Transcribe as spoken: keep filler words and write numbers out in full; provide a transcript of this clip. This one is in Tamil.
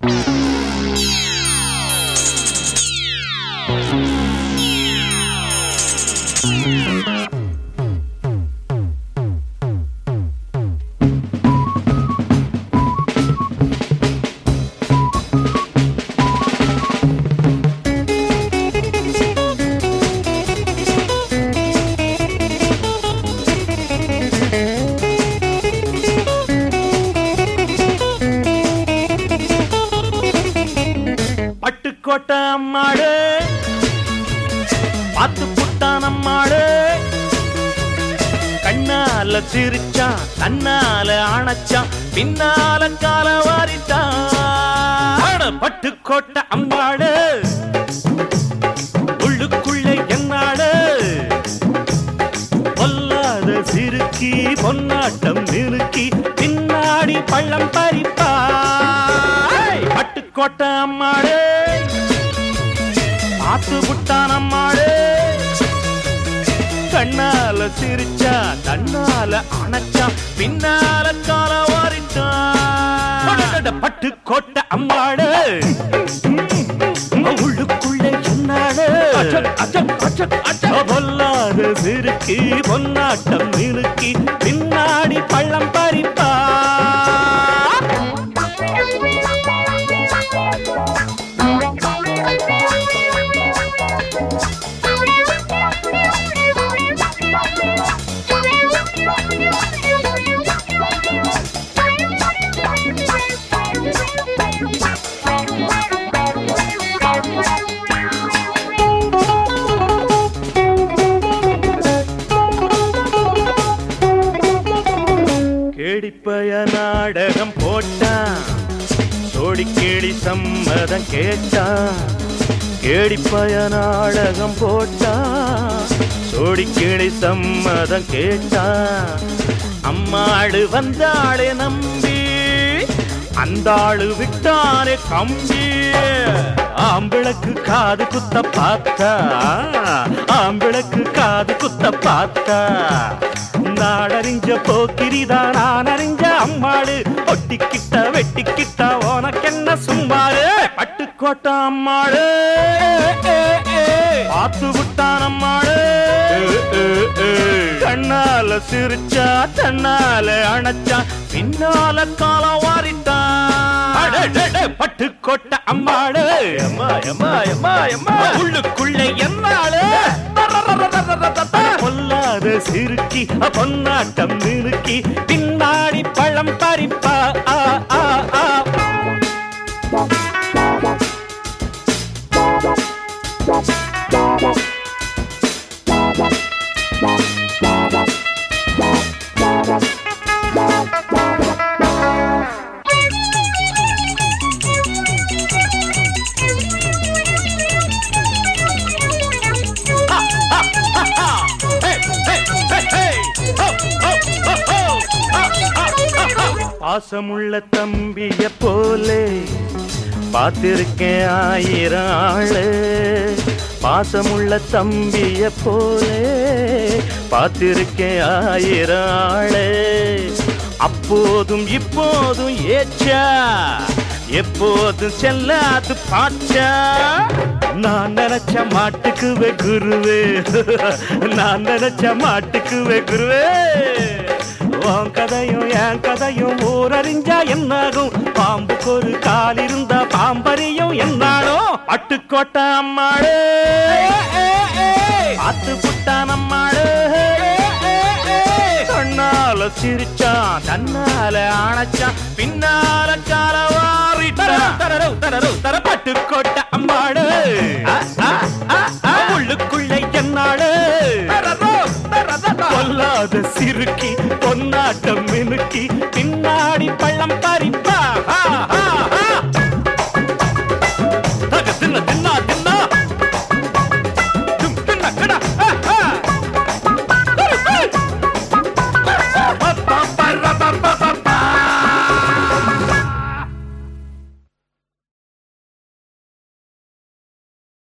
பட்டுக்கோட்டை அம்மாடு பாத்து புட்டான் அம்மாடு கண்ணால சிரிச்சான் தன்னால அணைச்சான் பின்னால கால வாரிட்டான் பட்டுக்கோட்டை அம்மாடு உள்ளுக்குள்ள என்னாடு பொல்லாத சிறுக்கி பொன்னாட்டம் நிறுக்கி பின்னாடி பள்ளம் பறிப்பா பட்டுக்கோட்டை அம்மாடு பாத்து புட்டான் அம்மாடு கண்ணால சிரிச்சா தன்னால அணைச்சா பின்னால கால வாரிட்டான் பட்டுக்கோட்டை அம்மாடு உள்ளுக்குள்ள என்னாடு பொல்லாத சிறுக்கி பொன்னாட்டம் நிறுக்கி பின்னாடி பள்ளம் பறிப்பா கேடிப்பய நாடகம் போட்டான் சோடி கேடி சம்மதம் கேட்டான் கேடிப்பய நாடகம் போட்டான் சோடி கேடி சம்மதம் கேட்டான் அம்மாடு வந்தாளே நம்பி அந்த ஆளு விட்டானே கம்பி ஆம்பிளக்கு காது குத்த பார்த்தா ஆம்பிளக்கு காது குத்த பார்த்தா நாடறிஞ்ச போக்கிரிதான் நான் அறிஞ்ச அம்மாடு ஒட்டிக்கிட்ட வெட்டிக்கிட்ட உனக்கென்ன சும்மாரு பட்டுக்கோட்டை அம்மாடு பாத்து விட்டான் அம்மாடு கண்ணால சிரிச்சா தன்னால அணைச்சா பின்னால கால வாரிட்டான் பட்டுக்கோட்டை அம்மாடு உள்ளுக்குள்ள என்னாளு பொல்லாத சிறுக்கி பொன்னாட்டம் நிறுக்கி பின்னாடி பழம் பறிப்பா ஆ ஆ ஆ பாசமுள்ள தம்பிய போலே பார்த்திருக்கேன் ஆயிரம் ஆளு பாசமுள்ள தம்பிய போலே பார்த்திருக்கேன் ஆயிரம் ஆளு அப்போதும் இப்போதும் ஏச்சா எப்போதும் செல்லாது பாச்சா நான் நினைச்ச மாட்டுக்குவே குருவே நான் நினைச்ச மாட்டுக்குவே குருவே உன் கதையும் என் கதையும் ஊரறிஞ்சா என்னாகும் பாம்புக்கு ஒரு கால் இருந்தா பாம்பறியும் என்னாலும் பட்டுக்கோட்டை அம்மாடு பாத்து புட்டான் அம்மாடு கண்ணால சிரிச்சான் தன்னால அணைச்சான் பின்னால கால வாரிட்டான் பட்டுக்கோட்டை அம்மாடு உள்ளுக்குள்ள என்னாடு பொல்லாத சிறுக்கி பொன்னாட்டம் மினுக்கி